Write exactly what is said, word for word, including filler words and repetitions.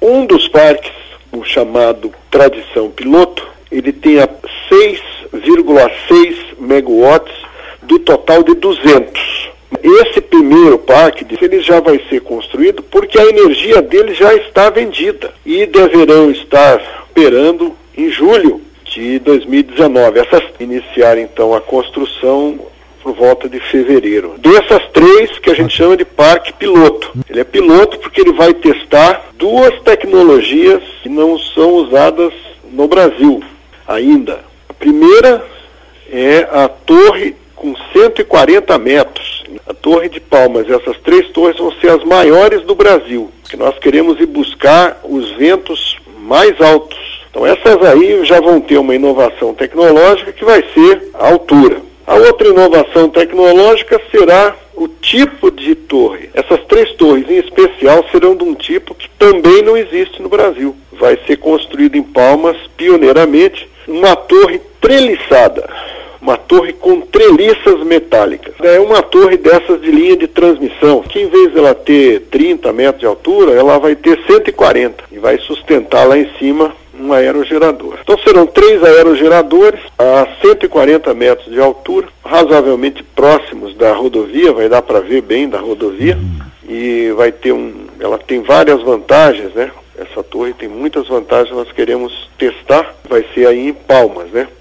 Um dos parques, o chamado Tradição Piloto, ele tem a seis vírgula seis megawatts do total de duzentos. Esse primeiro parque, ele já vai ser construído porque a energia dele já está vendida e deverão estar operando em julho de dois mil e dezenove. Essas iniciar então a construção por volta de fevereiro. Dessas três que a gente chama de parque piloto. Ele é piloto porque ele vai testar duas tecnologias que não são usadas no Brasil ainda. A primeira é a torre com cento e quarenta metros. A Torre de Palmas, essas três torres vão ser as maiores do Brasil, que nós queremos ir buscar os ventos mais altos. Então essas aí já vão ter uma inovação tecnológica que vai ser a altura. A outra inovação tecnológica será o tipo de torre. Essas três torres em especial serão de um tipo que também não existe no Brasil. Vai ser construído em Palmas, pioneiramente, uma torre treliçada. Uma torre com treliças metálicas. É uma torre dessas de linha de transmissão, que em vez de ela ter trinta metros de altura, ela vai ter cento e quarenta e vai sustentar lá em cima um aerogerador. Então serão três aerogeradores a cento e quarenta metros de altura, razoavelmente próximos da rodovia, vai dar para ver bem da rodovia, e vai ter um, ela tem várias vantagens, né? Essa torre tem muitas vantagens, nós queremos testar, vai ser aí em Palmas, né?